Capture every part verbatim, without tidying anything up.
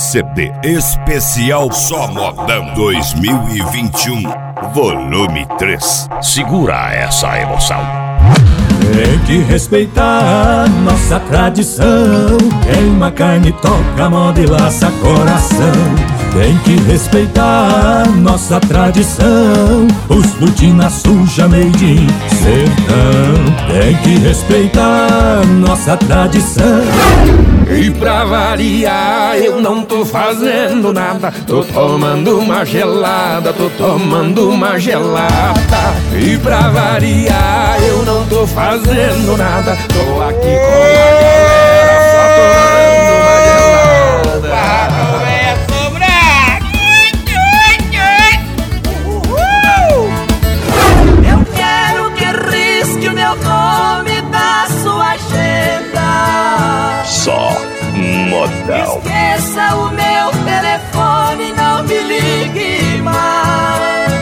C D especial Só Modão dois mil e vinte e um, volume três. Segura essa emoção. Tem que respeitar nossa tradição. Queima carne, toca moda e laça coração. Tem que respeitar nossa tradição. Os botina suja, made in sertão. Tem que respeitar nossa tradição. E pra variar eu não tô fazendo nada. Tô tomando uma gelada, tô tomando uma gelada. E pra variar eu não tô fazendo nada. Tô aqui com a galera só tomando uma gelada. Eu quero que risque o meu nome da sua agenda. Só Modão. Esqueça o meu telefone, não me ligue mais.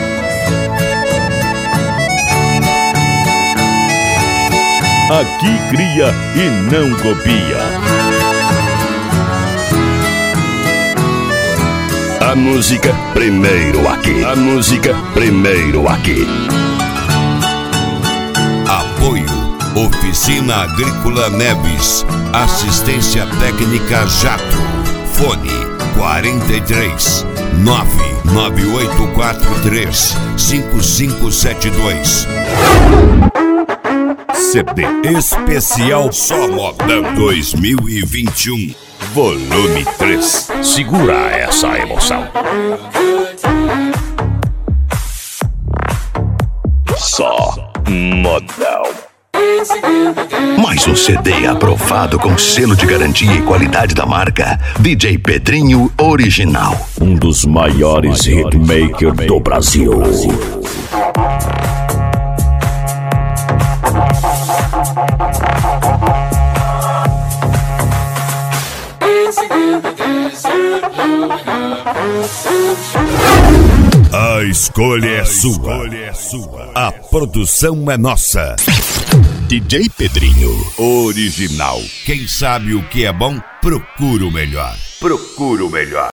Aqui cria e não copia. A música primeiro aqui. A música primeiro aqui. Apoio Oficina Agrícola Neves. Assistência técnica Jato. Fone quarenta e três, nove nove oito quatro três, cinco cinco sete dois. C D especial Só Modão dois mil e vinte e um, volume três. Segura essa emoção. Só Modão. Mais um C D aprovado com selo de garantia e qualidade da marca D J Pedrinho Original. Um dos maiores hitmakers do Brasil. A escolha é sua. A produção é nossa. D J Pedrinho Original. Quem sabe o que é bom, procura o melhor. Procura o melhor.